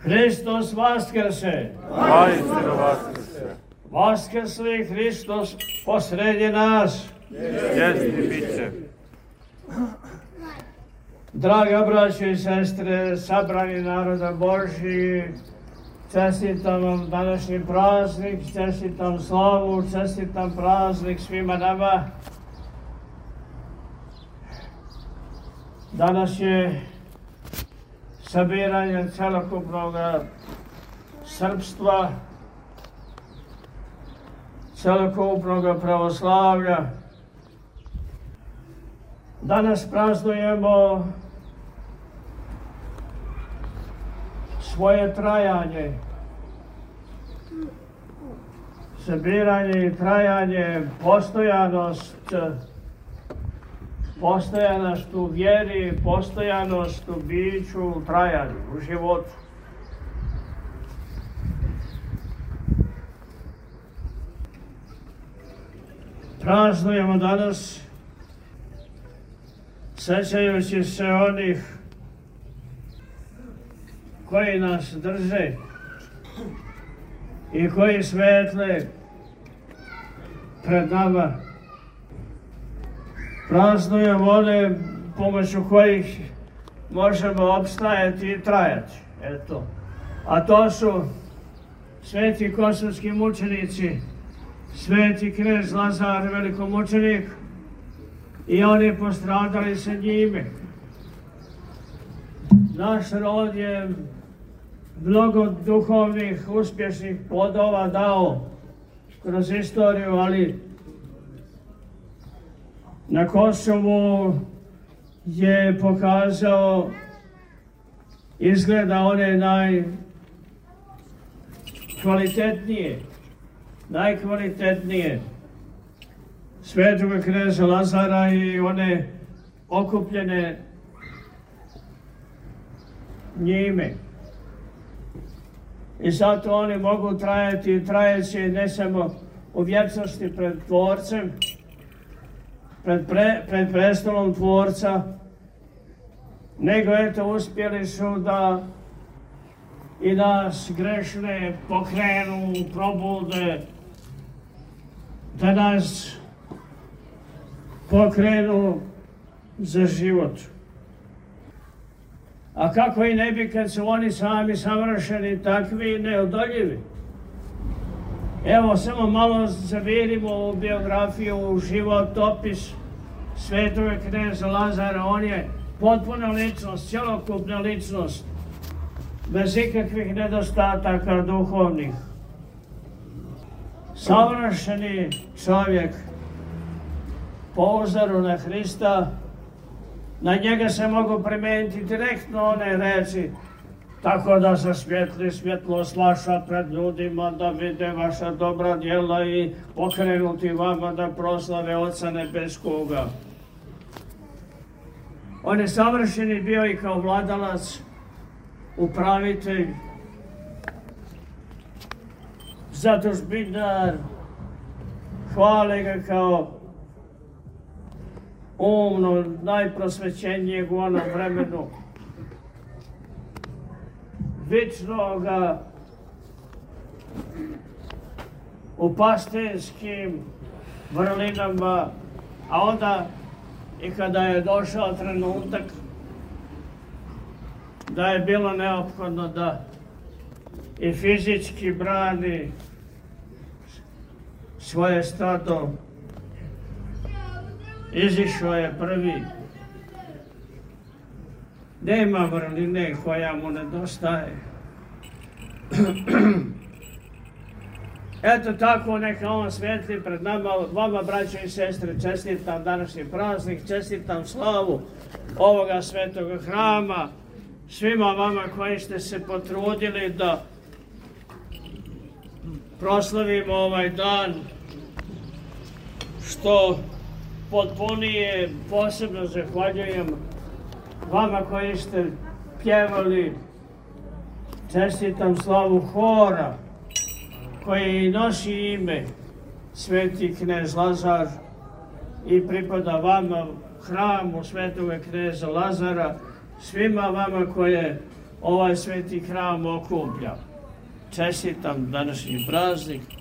Hristos vaskrse! Vaistinu vaskrse! Vaskrsli Hristos posredi nas! Jest i bit će. Draga braćo i sestre, sabrani naroda Božji, čestitam vam današnji praznik, čestitam slavu, čestitam praznik svima nama. Danas je sabiranje celokupnog srpstva, celokupnog pravoslavlja. Danas praznujemo svoje trajanje. Sabiranje i trajanje, postojanost u vjeri, postojanost u biću, u trajanju, u životu. Praznujemo danas, sećajući se onih koji nas drže i koji svetle pred nama. Praznujemo one pomoću kojih možemo opstajati i trajati. Eto. A to su sveti kosovski mučenici, sveti knez Lazar velikomučenik i oni postradali sa njime. Naš rod je mnogo duhovnih, uspješnih plodova dao kroz istoriju, ali na Kosovu je pokazao izgleda one najkvalitetnije svetoga kneza Lazara i one okupljene njime. I zato oni mogu trajati i trajeći ne samo u vječnosti pred Tvorcem, pred prestolom Tvorca, nego eto uspjeli su da i nas grešne pokrenu, probude, da nas pokrenu za život. A kako i ne bi kad su oni sami savršeni, takvi neodoljivi. Evo, samo malo zavirimo u biografiju, u životopis svetoga kneza Lazara. On je potpuna ličnost, cjelokupna ličnost, bez ikakvih nedostataka duhovnih. Savršeni čovjek, po uzoru na Hrista, na njega se mogu primijeniti direktno one reči, tako da se svijetli svjetlost vaša pred ljudima, da vide vaša dobra djela i pokrenuti vama da proslave Oca Nebeskoga. On je savršeni bio i kao vladalac, upravitelj, zadužbinar, hvale ga kao umno, najprosvećenijeg u onom vremenu, vičnoga u pastirskim vrlinama, a onda i kada je došao trenutak da je bilo neophodno da i fizički brani svoje stado, izišao je prvi. Nema vrline koja mu nedostaje. Eto tako neka on svijetli pred nama, vama braćo i sestre, čestitam današnji praznik, čestitam slavu ovoga svetoga hrama, svima vama koji ste se potrudili da proslavimo ovaj dan što potpunije. Posebno zahvaljujem vama koji ste pjevali, čestitam slavu hora koji nosi ime sveti knez Lazar i pripada vama hramu svetoga kneza Lazara, svima vama koje ovaj sveti hram okuplja. Čestitam današnji praznik